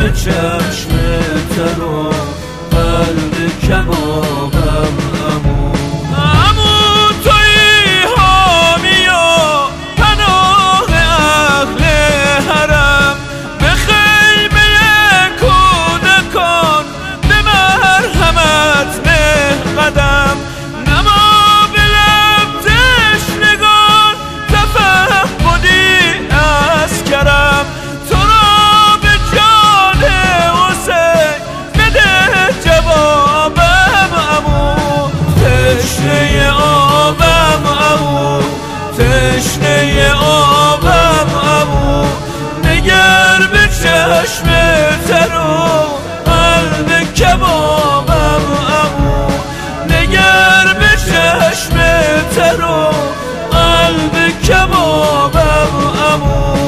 چشم تر و قلب کبابم عمو تویی حامی و پناه اهل حرم، به خیمه کودکان به مرحمت نه قدم، نما به لب تشنگان تفهمدی از کرم، تو را به جان حسین بده جوابم عمو، تشنه آبم عمو، تشنه آبم عمو، نگر به چشم تر و قلب کبابم عمو، نگر به چشم تر و قلب کبابم عمو.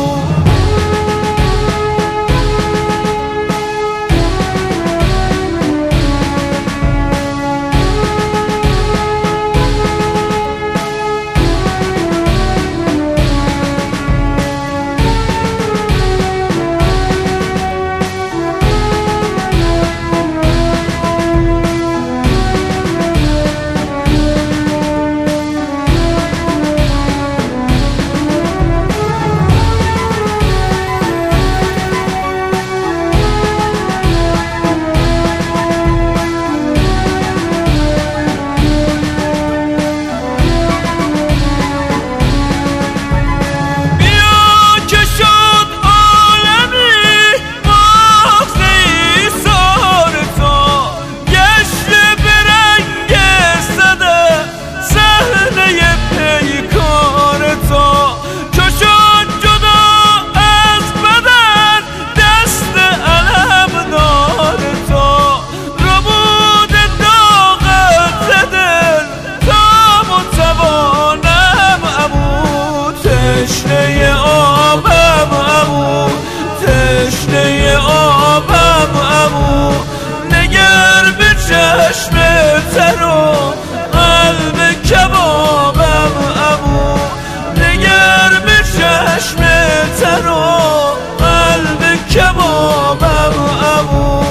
تشنه آبم عمو، تشنه آبم عمو، نگر به چشم تر و قلب کبابم عمو، نگر به چشم تر و قلب کبابم عمو.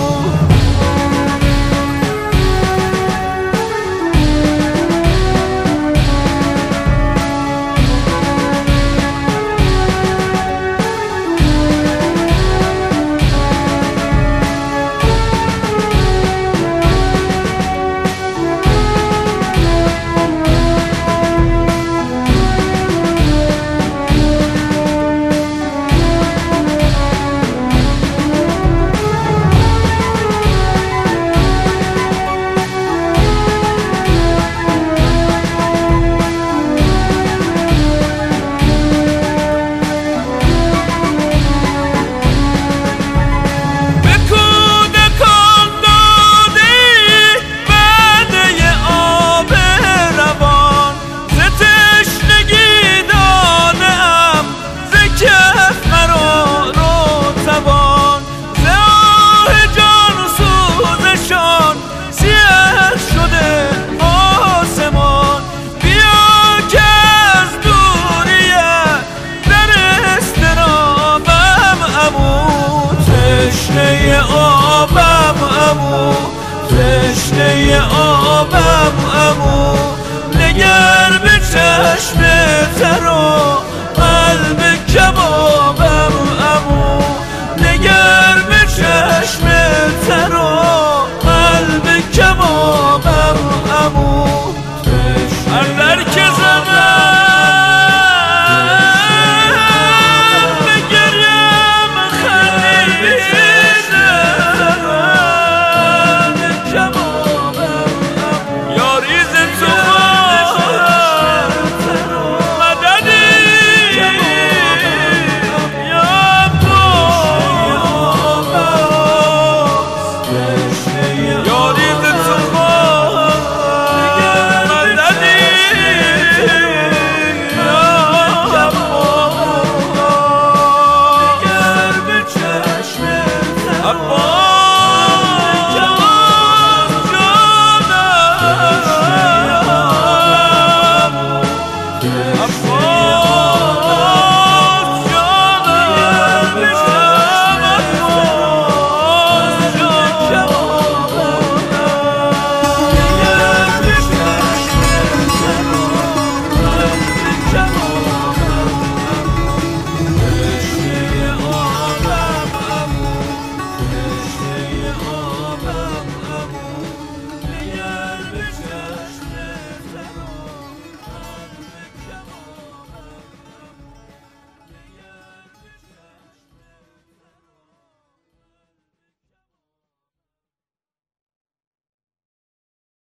تشنه آبم عمو، تشنه آبم عمو،